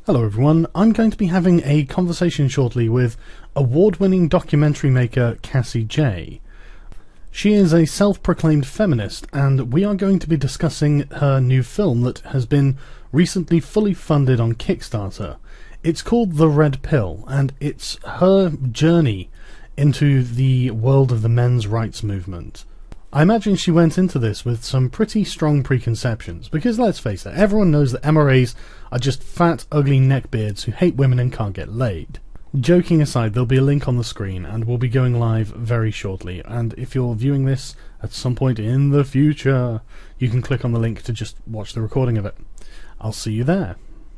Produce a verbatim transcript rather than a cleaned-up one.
Hello everyone, I'm going to be having a conversation shortly with award-winning documentary maker Cassie Jaye. She is a self-proclaimed feminist, and we are going to be discussing her new film that has been recently fully funded on Kickstarter. It's called The Red Pill, and it's her journey into the world of the men's rights movement. I imagine she went into this with some pretty strong preconceptions, because let's face it, everyone knows that M R As are just fat, ugly neckbeards who hate women and can't get laid. Joking aside, there'll be a link on the screen, and we'll be going live very shortly, and if you're viewing this at some point in the future, you can click on the link to just watch the recording of it. I'll see you there.